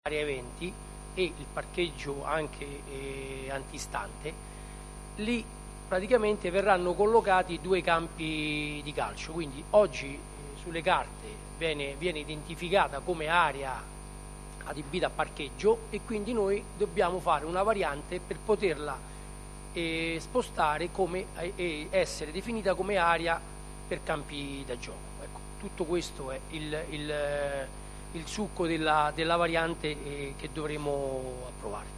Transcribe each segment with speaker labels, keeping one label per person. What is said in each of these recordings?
Speaker 1: area eventi e il parcheggio anche antistante, lì praticamente verranno collocati 2 campi di calcio, quindi oggi sulle carte viene identificata come area adibita a parcheggio e quindi noi dobbiamo fare una variante per poterla spostare e essere definita come area per campi da gioco. Ecco, tutto questo è il succo della variante che dovremo approvare.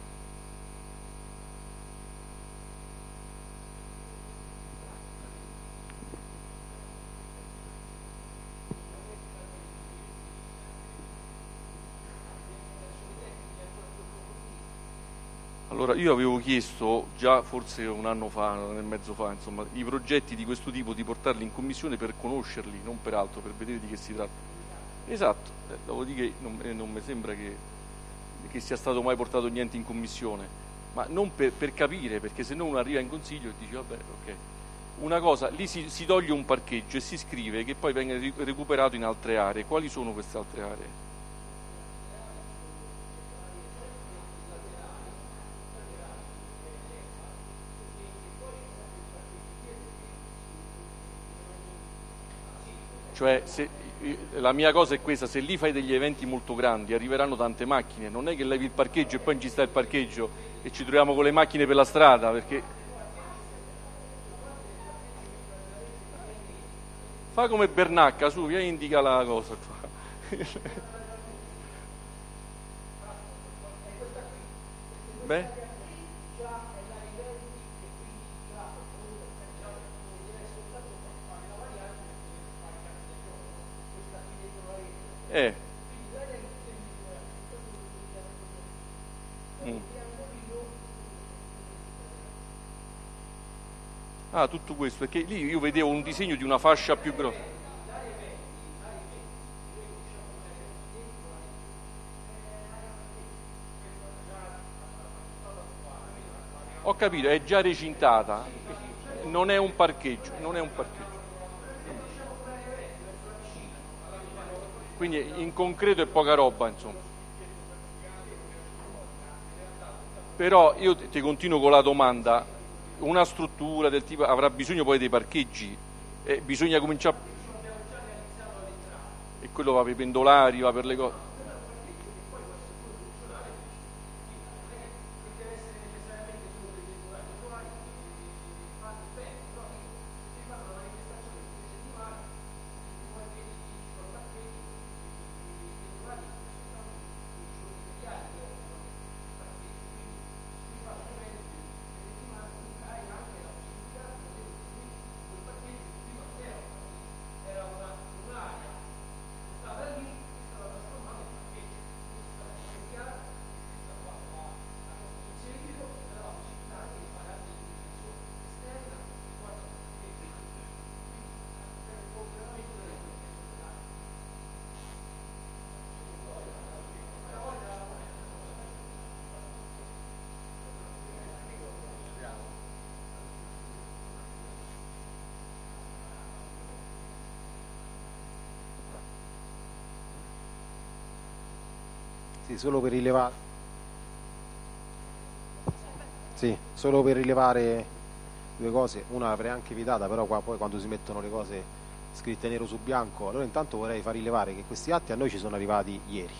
Speaker 2: Allora, io avevo chiesto già forse un anno fa, un anno e mezzo fa, insomma, i progetti di questo tipo di portarli in commissione per conoscerli, non per altro, per vedere di che si tratta. Esatto, dopodiché non mi sembra che sia stato mai portato niente in commissione, ma non per capire, perché se no uno arriva in consiglio e dice vabbè, ok. Una cosa, lì si toglie un parcheggio e si scrive che poi venga recuperato in altre aree. Quali sono queste altre aree? Cioè, la mia cosa è questa: se lì fai degli eventi molto grandi arriveranno tante macchine, non è che levi il parcheggio e poi non ci sta il parcheggio e ci troviamo con le macchine per la strada, perché fa come Bernacca, su, via, indica la cosa qua. Beh, mm. Ah, tutto questo, perché lì io vedevo un disegno di una fascia più grossa. Ho capito, è già recintata, non è un parcheggio, non è un parcheggio. Quindi in concreto è poca roba, insomma. Però io ti continuo con la domanda: una struttura del tipo avrà bisogno poi dei parcheggi, bisogna cominciare, e quello va per i pendolari, va per le cose.
Speaker 3: Sì, solo per rilevare 2 cose. Una l'avrei anche evitata, però qua poi quando si mettono le cose scritte nero su bianco, allora intanto vorrei far rilevare che questi atti a noi ci sono arrivati ieri.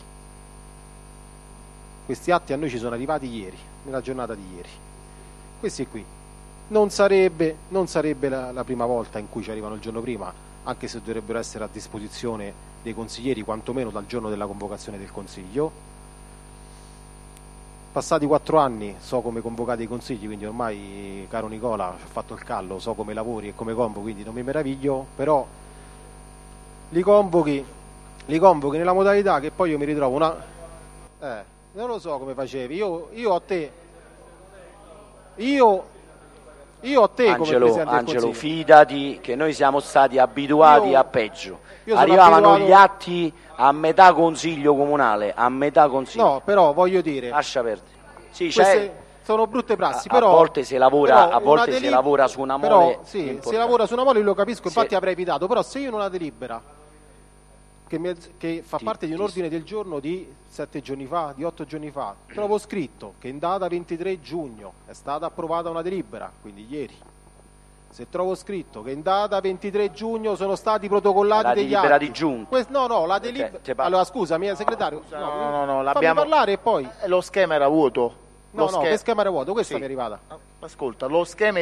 Speaker 3: Questi atti a noi ci sono arrivati ieri, nella giornata di ieri. Questi qui. Non sarebbe la prima volta in cui ci arrivano il giorno prima, anche se dovrebbero essere a disposizione dei consiglieri quantomeno dal giorno della convocazione del Consiglio. Passati 4 anni so come convocate i consigli, quindi ormai, caro Nicola, ho fatto il callo, so come lavori e come convochi, quindi non mi meraviglio, però li convochi nella modalità che poi io mi ritrovo non lo so come facevi, io a te
Speaker 4: Angelo, fidati che noi siamo stati abituati a peggio. Arrivavano gli atti a metà consiglio comunale, a metà consiglio.
Speaker 3: No, però voglio dire,
Speaker 4: lascia perdere. Sì,
Speaker 3: sono brutte prassi, però
Speaker 4: a volte si lavora su una mole.
Speaker 3: Però sì, si lavora su una mole, lo capisco, infatti avrei evitato, però se io in una delibera che fa parte di un ordine del giorno di 7 giorni fa, di 8 giorni fa, trovo scritto che in data 23 giugno è stata approvata una delibera, quindi ieri. Se trovo scritto che in data 23 giugno sono stati protocollati degli atti...
Speaker 4: La delibera di giunta.
Speaker 3: No, la delibera... Allora, scusami, segretario.
Speaker 5: No,
Speaker 3: fammi parlare e poi...
Speaker 5: Lo schema era vuoto.
Speaker 3: Che schema era vuoto? Questa mi è arrivata.
Speaker 5: Ascolta, lo schema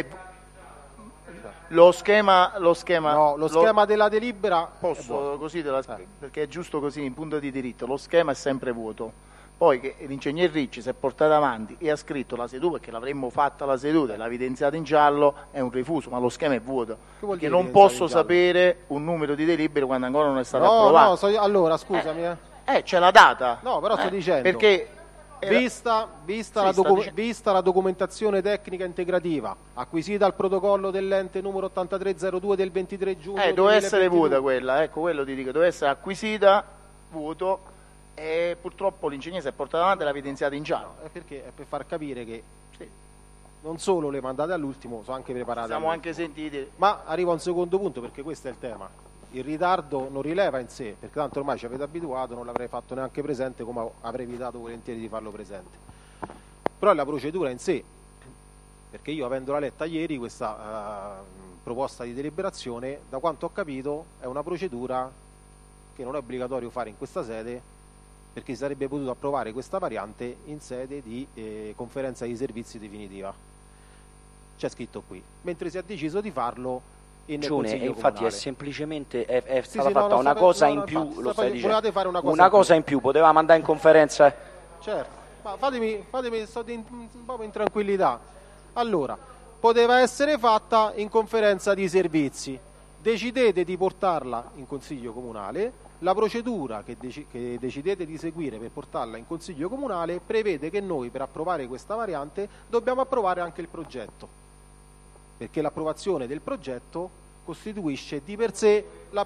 Speaker 5: della delibera... Posso così perché è giusto così in punto di diritto. Lo schema è sempre vuoto. Poi che l'ingegner Ricci si è portato avanti e ha scritto la seduta, perché l'avremmo fatta la seduta e l'ha evidenziata in giallo, è un refuso, ma lo schema è vuoto. Che non posso sapere un numero di delibere quando ancora non è stato approvato.
Speaker 3: Allora, scusami.
Speaker 5: C'è la data.
Speaker 3: No, però sto dicendo.
Speaker 5: Perché
Speaker 3: vista la documentazione tecnica integrativa acquisita al protocollo dell'ente numero 8302 del 23 giugno
Speaker 5: doveva essere vuota quella, ecco, quello ti dico, doveva essere acquisita, vuoto, e purtroppo l'ingegnere si è portato avanti e l'ha evidenziato in giallo.
Speaker 3: Perché è per far capire che non solo le mandate all'ultimo, sono anche preparate.
Speaker 5: Siamo anche sentiti.
Speaker 3: Ma arrivo a un secondo punto, perché questo è il tema. Il ritardo non rileva in sé, perché tanto ormai ci avete abituato, non l'avrei fatto neanche presente, come avrei evitato volentieri di farlo presente. Però è la procedura in sé, perché io, avendola letta ieri questa proposta di deliberazione, da quanto ho capito è una procedura che non è obbligatorio fare in questa sede, perché si sarebbe potuto approvare questa variante in sede di conferenza di servizi definitiva. C'è scritto qui, mentre si è deciso di farlo in Consiglio
Speaker 4: infatti
Speaker 3: comunale.
Speaker 4: È semplicemente è stata fatta una cosa in più,
Speaker 3: infatti,
Speaker 4: lo stai dicendo.
Speaker 3: Fare
Speaker 4: una cosa in più, poteva mandare in conferenza.
Speaker 3: Certo, ma fatemi sto un po' in tranquillità. Allora, poteva essere fatta in conferenza di servizi, decidete di portarla in Consiglio comunale. La procedura che decidete di seguire per portarla in Consiglio comunale prevede che noi, per approvare questa variante, dobbiamo approvare anche il progetto, perché l'approvazione del progetto costituisce di per sé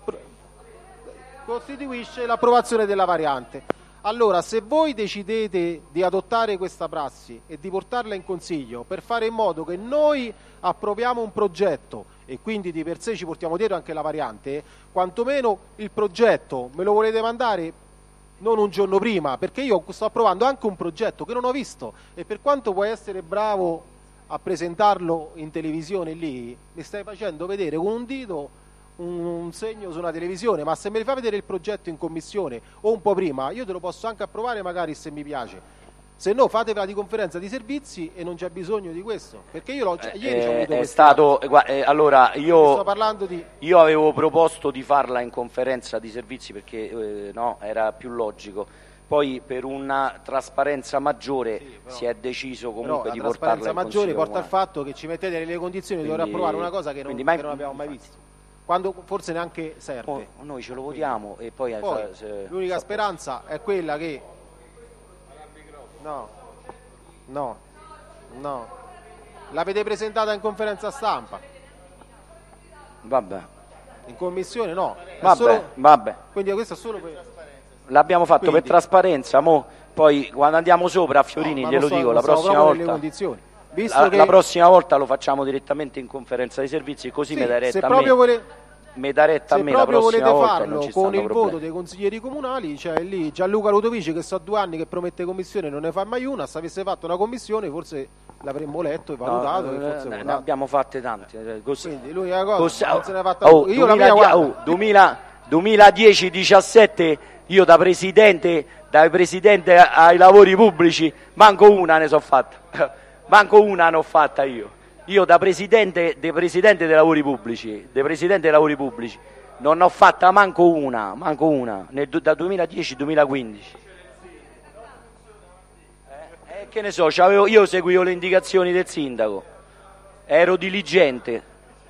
Speaker 3: l'approvazione della variante. Allora, se voi decidete di adottare questa prassi e di portarla in Consiglio per fare in modo che noi approviamo un progetto e quindi di per sé ci portiamo dietro anche la variante, quantomeno il progetto me lo volete mandare non un giorno prima, perché io sto approvando anche un progetto che non ho visto, e per quanto puoi essere bravo a presentarlo in televisione lì, mi stai facendo vedere con un dito un segno su una televisione, ma se me li fa vedere il progetto in commissione o un po' prima, io te lo posso anche approvare magari se mi piace. Se no, fatevela di conferenza di servizi e non c'è bisogno di questo, perché io ieri ho avuto
Speaker 4: allora
Speaker 3: sto parlando
Speaker 4: io avevo proposto di farla in conferenza di servizi perché era più logico. Poi per una trasparenza maggiore si è deciso comunque di portarla in Consiglio. La trasparenza maggiore
Speaker 3: porta al fatto che ci mettete nelle condizioni di dover approvare una cosa che non abbiamo mai visto, quando forse neanche serve.
Speaker 4: Noi ce lo votiamo e poi
Speaker 3: l'unica speranza è quella che no, l'avete presentata in conferenza stampa,
Speaker 4: vabbè,
Speaker 3: in commissione no,
Speaker 4: vabbè.
Speaker 3: Quindi questo è solo per...
Speaker 4: L'abbiamo fatto per trasparenza, poi quando andiamo sopra a Fiorini glielo dico la prossima volta. La prossima volta lo facciamo direttamente in conferenza di servizi, così mi dai retta a me. Mi dà retta a me la prossima volta.
Speaker 3: Se proprio volete farlo con il voto dei consiglieri comunali, c'è lì Gianluca Ludovici che 2 anni che promette commissione, non ne fa mai una. Se avesse fatto una commissione forse l'avremmo letto e valutato.
Speaker 4: Ne abbiamo fatte tante.
Speaker 3: Quindi lui la cosa non se ne è fatta. Io
Speaker 4: 2010-17 io da presidente ai lavori pubblici manco una ne so fatta. Manco una ne ho fatta io. Io da presidente dei lavori pubblici, non ho fatta manco una, da 2010-2015. Che ne so, io seguivo le indicazioni del sindaco, ero diligente.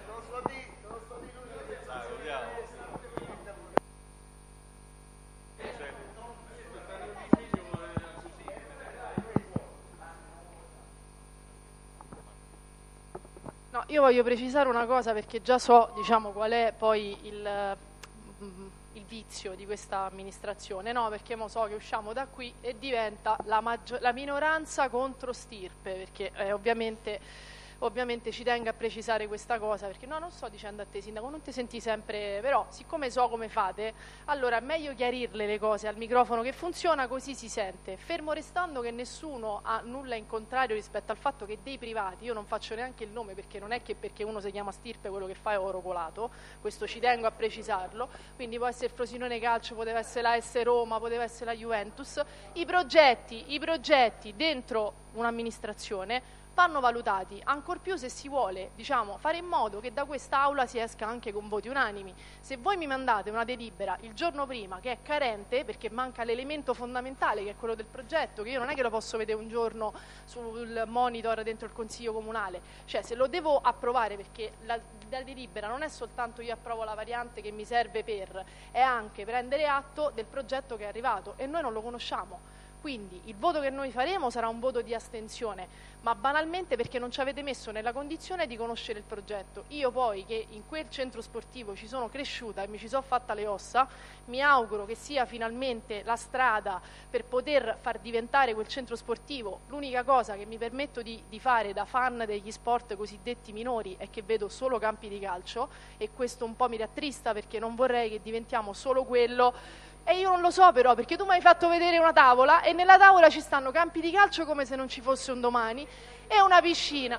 Speaker 6: No, io voglio precisare una cosa perché già so, qual è poi il vizio di questa amministrazione, no? Perché mo so che usciamo da qui e diventa la minoranza contro stirpe, perché ovviamente ovviamente ci tengo a precisare questa cosa, perché no, non sto dicendo a te sindaco, non ti senti sempre, però siccome so come fate, allora è meglio chiarirle le cose al microfono che funziona, così si sente, fermo restando che nessuno ha nulla in contrario rispetto al fatto che dei privati, io non faccio neanche il nome perché non è che perché uno si chiama Stirpe quello che fa è oro colato, questo ci tengo a precisarlo, quindi può essere il Frosinone Calcio, poteva essere la S Roma, poteva essere la Juventus, i progetti dentro un'amministrazione vanno valutati, ancor più se si vuole, diciamo, fare in modo che da quest'aula si esca anche con voti unanimi. Se voi mi mandate una delibera il giorno prima che è carente, perché manca l'elemento fondamentale che è quello del progetto, che io non è che lo posso vedere un giorno sul monitor dentro il Consiglio Comunale, cioè se lo devo approvare, perché la delibera non è soltanto io approvo la variante che mi serve per, è anche prendere atto del progetto che è arrivato e noi non lo conosciamo. Quindi il voto che noi faremo sarà un voto di astensione, ma banalmente perché non ci avete messo nella condizione di conoscere il progetto. Io poi che in quel centro sportivo ci sono cresciuta e mi ci sono fatta le ossa, mi auguro che sia finalmente la strada per poter far diventare quel centro sportivo. L'unica cosa che mi permetto di fare da fan degli sport cosiddetti minori è che vedo solo campi di calcio e questo un po' mi rattrista perché non vorrei che diventiamo solo quello. E io non lo so però, perché tu mi hai fatto vedere una tavola e nella tavola ci stanno campi di calcio come se non ci fosse un domani e una piscina.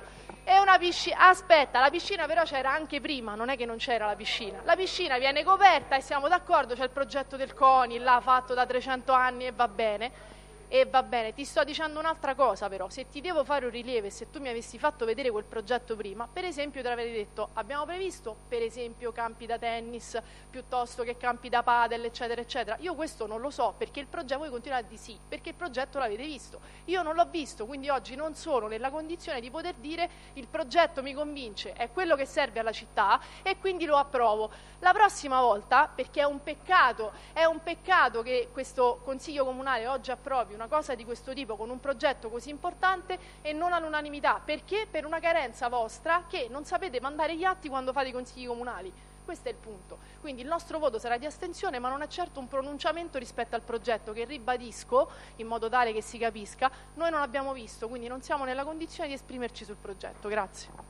Speaker 6: Aspetta, la piscina però c'era anche prima, non è che non c'era la piscina. La piscina viene coperta e siamo d'accordo, c'è il progetto del CONI, là fatto da 300 anni e va bene. E va bene, ti sto dicendo un'altra cosa però, se ti devo fare un rilievo e se tu mi avessi fatto vedere quel progetto prima, per esempio ti avrei detto, abbiamo previsto per esempio campi da tennis piuttosto che campi da padel eccetera eccetera, io questo non lo so perché il progetto, voi continuate di sì, perché il progetto l'avete visto, io non l'ho visto, quindi oggi non sono nella condizione di poter dire il progetto mi convince, è quello che serve alla città e quindi lo approvo. La prossima volta, perché è un peccato che questo Consiglio Comunale oggi approvi una cosa di questo tipo con un progetto così importante e non all'unanimità, perché per una carenza vostra che non sapete mandare gli atti quando fate i consigli comunali. Questo è il punto. Quindi il nostro voto sarà di astensione, ma non è certo un pronunciamento rispetto al progetto che ribadisco in modo tale che si capisca, noi non abbiamo visto, quindi non siamo nella condizione di esprimerci sul progetto. Grazie.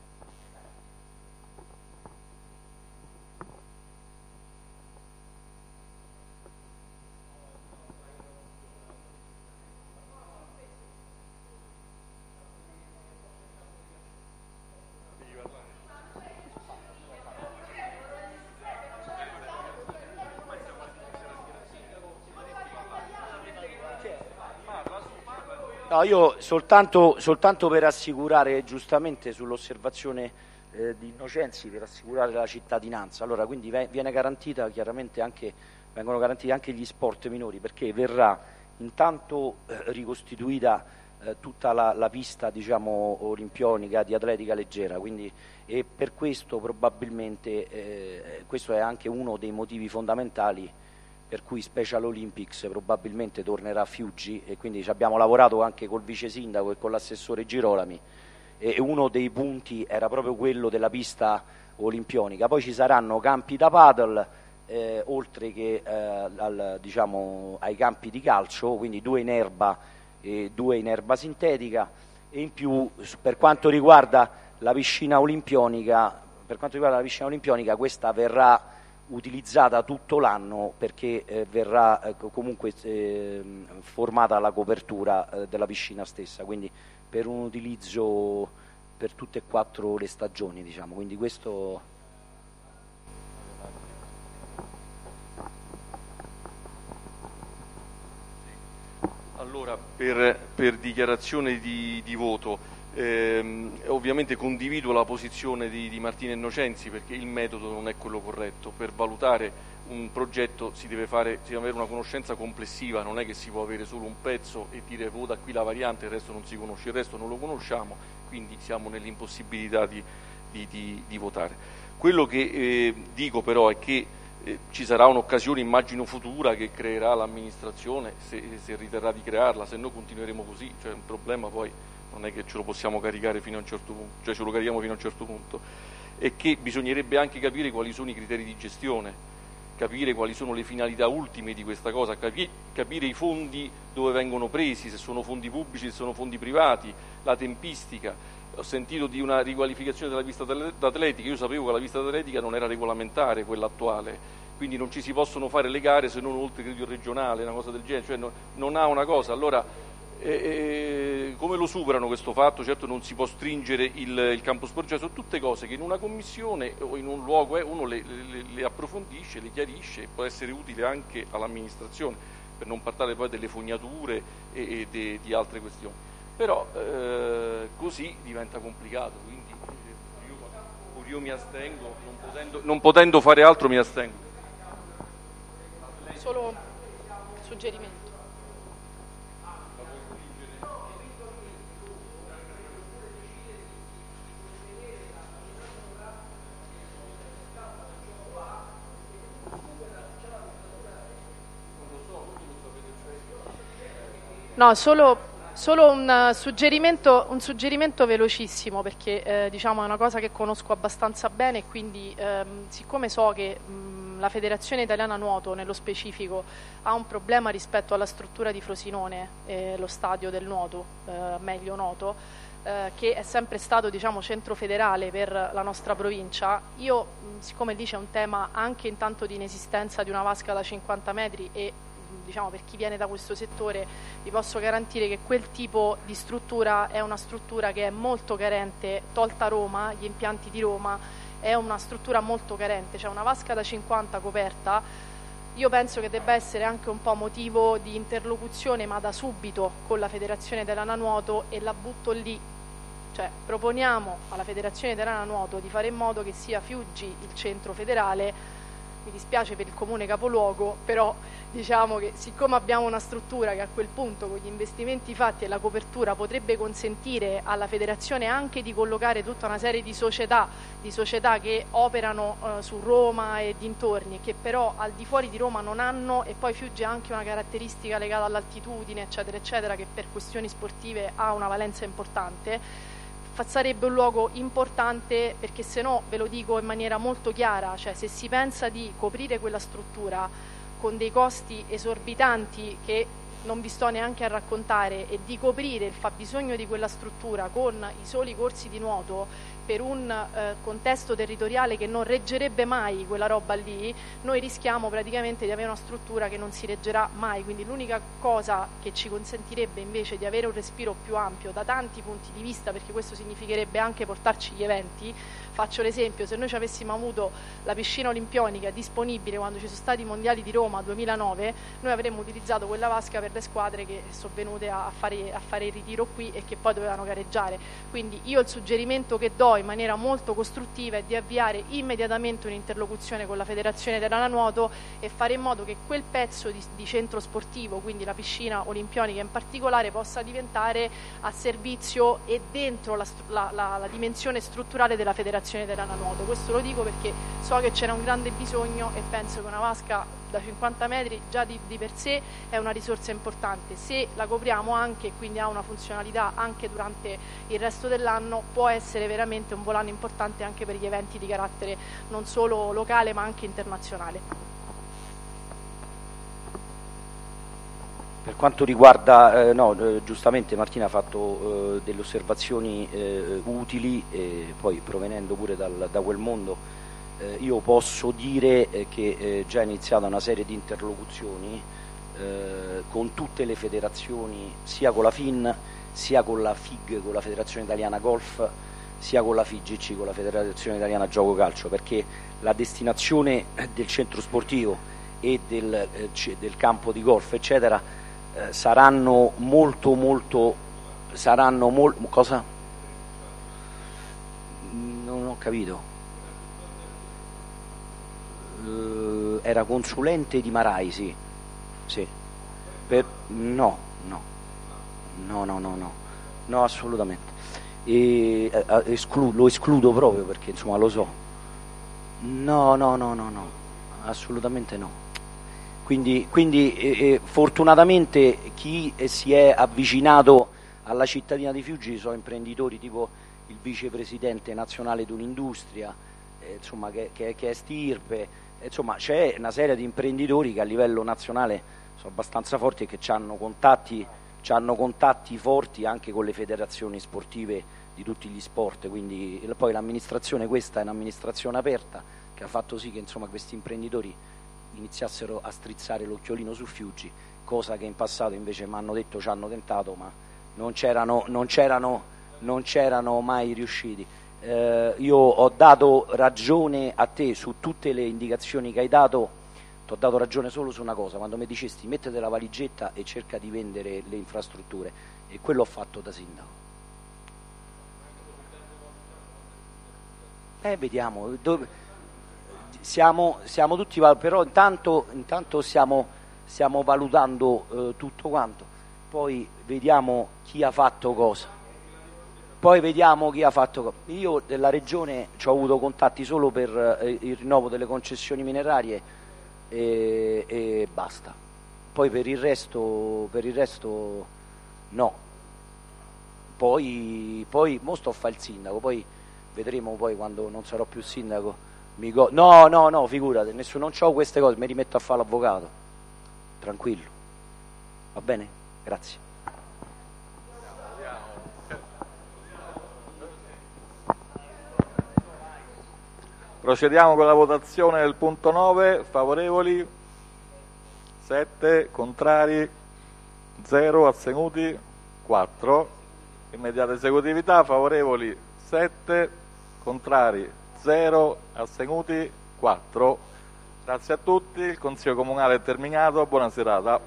Speaker 4: No, io soltanto per assicurare giustamente sull'osservazione di Innocenzi, per assicurare la cittadinanza. Allora, quindi viene garantita chiaramente vengono garantiti anche gli sport minori, perché verrà intanto ricostituita tutta la pista, diciamo, olimpionica di atletica leggera, quindi, e per questo probabilmente questo è anche uno dei motivi fondamentali per cui Special Olympics probabilmente tornerà a Fiuggi, e quindi ci abbiamo lavorato anche col vice sindaco e con l'assessore Girolami, e uno dei punti era proprio quello della pista olimpionica. Poi ci saranno campi da padel oltre che diciamo, ai campi di calcio, quindi 2 in erba e 2 in erba sintetica, e in più per quanto riguarda la piscina olimpionica, questa verrà utilizzata tutto l'anno perché verrà comunque formata la copertura della piscina stessa, quindi per un utilizzo per tutte e 4 le stagioni, diciamo. Quindi questo.
Speaker 2: Allora, per dichiarazione di voto, ovviamente condivido la posizione di Martina Innocenzi, perché il metodo non è quello corretto. Per valutare un progetto si deve avere una conoscenza complessiva, non è che si può avere solo un pezzo e dire vota qui la variante, il resto non si conosce, il resto non lo conosciamo, quindi siamo nell'impossibilità di votare. Quello che dico però è che ci sarà un'occasione, immagino, futura che creerà l'amministrazione, se riterrà di crearla, se no continueremo così, cioè un problema poi non è che ce lo possiamo caricare fino a un certo punto, cioè ce lo carichiamo fino a un certo punto, e che bisognerebbe anche capire quali sono i criteri di gestione, capire quali sono le finalità ultime di questa cosa, capire i fondi dove vengono presi, se sono fondi pubblici, se sono fondi privati, la tempistica. Ho sentito di una riqualificazione della pista atletica, io sapevo che la pista atletica non era regolamentare, quella attuale, quindi non ci si possono fare le gare se non oltre credo regionale, una cosa del genere, cioè non ha una cosa. Allora come lo superano questo fatto? Certo non si può stringere il campo sportivo, sono tutte cose che in una commissione o in un luogo uno le approfondisce, le chiarisce e può essere utile anche all'amministrazione, per non parlare poi delle fognature e di altre questioni. Però così diventa complicato, quindi io mi astengo, non potendo fare altro mi astengo.
Speaker 6: Solo un suggerimento. No, solo un suggerimento velocissimo, perché diciamo è una cosa che conosco abbastanza bene e quindi siccome so che la Federazione Italiana Nuoto nello specifico ha un problema rispetto alla struttura di Frosinone, lo stadio del nuoto, meglio noto, che è sempre stato diciamo centro federale per la nostra provincia, io siccome lì c'è un tema anche intanto di inesistenza di una vasca da 50 metri e diciamo per chi viene da questo settore vi posso garantire che quel tipo di struttura è una struttura che è molto carente, tolta Roma, gli impianti di Roma, è una struttura molto carente, cioè una vasca da 50 coperta, io penso che debba essere anche un po' motivo di interlocuzione ma da subito con la Federazione Italiana Nuoto e la butto lì, cioè proponiamo alla Federazione Italiana Nuoto di fare in modo che sia Fiuggi il centro federale. Mi dispiace per il comune capoluogo, però diciamo che siccome abbiamo una struttura che a quel punto con gli investimenti fatti e la copertura potrebbe consentire alla federazione anche di collocare tutta una serie di società che operano su Roma e dintorni, che però al di fuori di Roma non hanno, e poi Fiuggi ha anche una caratteristica legata all'altitudine eccetera eccetera che per questioni sportive ha una valenza importante, sarebbe un luogo importante, perché se no, ve lo dico in maniera molto chiara, cioè se si pensa di coprire quella struttura con dei costi esorbitanti che non vi sto neanche a raccontare e di coprire il fabbisogno di quella struttura con i soli corsi di nuoto per un contesto territoriale che non reggerebbe mai quella roba lì, noi rischiamo praticamente di avere una struttura che non si reggerà mai, quindi l'unica cosa che ci consentirebbe invece di avere un respiro più ampio da tanti punti di vista, perché questo significherebbe anche portarci gli eventi, faccio l'esempio, se noi ci avessimo avuto la piscina olimpionica disponibile quando ci sono stati i mondiali di Roma 2009, noi avremmo utilizzato quella vasca per le squadre che sono venute a fare il ritiro qui e che poi dovevano gareggiare, quindi io il suggerimento che do in maniera molto costruttiva è di avviare immediatamente un'interlocuzione con la Federazione Italiana Nuoto e fare in modo che quel pezzo di centro sportivo, quindi la piscina olimpionica in particolare, possa diventare a servizio e dentro la dimensione strutturale della Federazione Italiana Nuoto. Questo lo dico perché so che c'era un grande bisogno e penso che una vasca da 50 metri già di per sé è una risorsa importante, se la copriamo anche e quindi ha una funzionalità anche durante il resto dell'anno può essere veramente un volano importante anche per gli eventi di carattere non solo locale ma anche internazionale.
Speaker 4: Per quanto riguarda, giustamente Martina ha fatto delle osservazioni utili, poi provenendo pure da quel mondo, io posso dire che già è iniziata una serie di interlocuzioni con tutte le federazioni, sia con la FIN, sia con la FIG, con la Federazione Italiana Golf, sia con la FIGC, con la Federazione Italiana Gioco Calcio, perché la destinazione del centro sportivo e del campo di golf eccetera saranno molto cosa? Non ho capito. Era consulente di Marai, sì. No, assolutamente. Lo escludo proprio perché insomma lo so. No, assolutamente no. Quindi fortunatamente chi si è avvicinato alla cittadina di Fiuggi sono imprenditori tipo il vicepresidente nazionale di un'industria, insomma che è stirpe, insomma c'è una serie di imprenditori che a livello nazionale sono abbastanza forti e che hanno contatti forti anche con le federazioni sportive di tutti gli sport, quindi poi l'amministrazione, questa è un'amministrazione aperta che ha fatto sì che insomma questi imprenditori iniziassero a strizzare l'occhiolino su Fiuggi, cosa che in passato invece mi hanno detto ci hanno tentato ma non c'erano mai riusciti. Io ho dato ragione a te su tutte le indicazioni che hai dato, ti ho dato ragione solo su una cosa, quando mi dicesti mettete la valigetta e cerca di vendere le infrastrutture, e quello ho fatto da sindaco. Vediamo, siamo tutti, però intanto stiamo valutando tutto quanto, poi vediamo chi ha fatto cosa. Io della regione ci ho avuto contatti solo per il rinnovo delle concessioni minerarie e basta. Poi per il resto no. Poi mo sto a fare il sindaco, poi vedremo poi quando non sarò più sindaco. No, figurate, non c'ho queste cose, mi rimetto a fare l'avvocato. Tranquillo. Va bene? Grazie.
Speaker 7: Procediamo con la votazione del punto 9, favorevoli 7, contrari 0, astenuti 4. Immediata esecutività, favorevoli 7, contrari 0, astenuti 4. Grazie a tutti, il Consiglio Comunale è terminato, buona serata.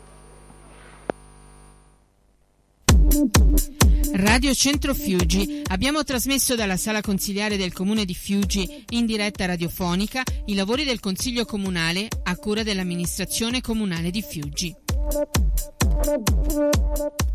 Speaker 8: Radio Centro Fiuggi. Abbiamo trasmesso dalla sala consiliare del Comune di Fiuggi in diretta radiofonica i lavori del Consiglio Comunale a cura dell'amministrazione comunale di Fiuggi.